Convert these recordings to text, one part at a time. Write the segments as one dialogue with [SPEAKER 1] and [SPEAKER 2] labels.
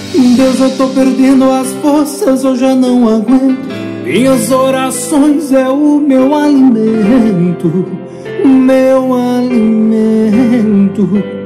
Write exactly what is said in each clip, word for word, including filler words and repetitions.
[SPEAKER 1] Deus, eu tô perdendo as forças, eu já não aguento. Minhas orações é o meu alimento, meu alimento.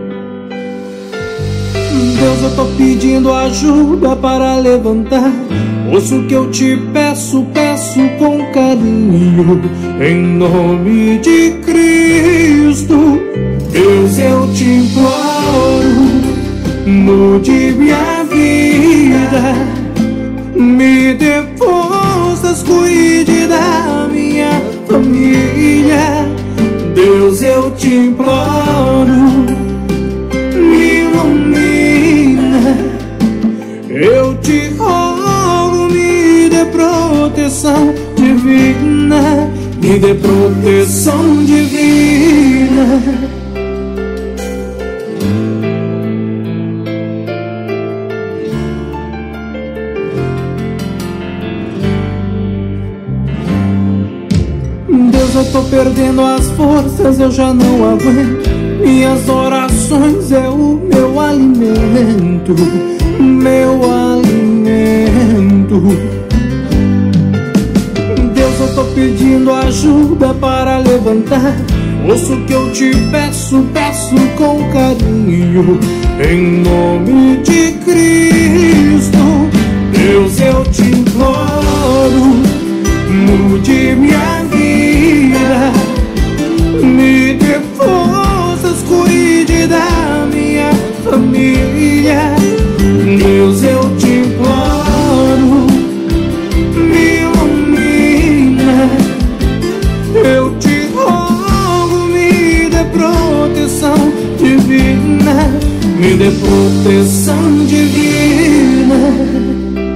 [SPEAKER 1] Deus, eu tô pedindo ajuda para levantar. Ouço o que eu te peço, peço com carinho, em nome de Cristo. Deus, eu te imploro, mude minha vida, me dê forças, cuide da minha família. Deus, eu te imploro, me ilumina. Eu te rogo, me dê proteção divina, me dê proteção divina. Deus, eu tô perdendo as forças, eu já não aguento. Minhas orações é o meu alimento, meu alimento. Deus, eu tô pedindo ajuda para levantar. Ouço o que eu te peço, peço com carinho, em nome de Cristo. Deus, eu te imploro, mude minha vida, me dê forças, cuide da minha família. Deus, eu te imploro, me ilumina. Eu te rogo, me dê proteção divina, me dê proteção divina.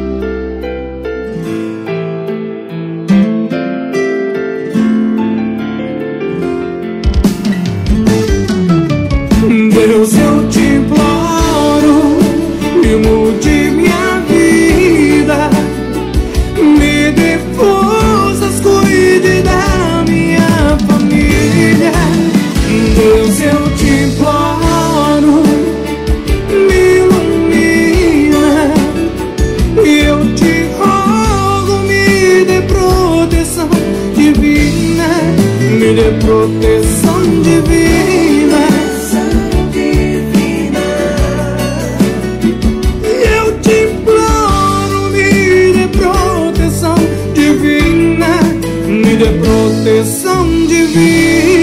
[SPEAKER 1] Deus, eu te imploro, me mude minha vida, me dê forças, cuide da minha família. Deus, eu te imploro, me ilumina. Eu te rogo, me dê proteção divina, me dê proteção divina. Proteção divina.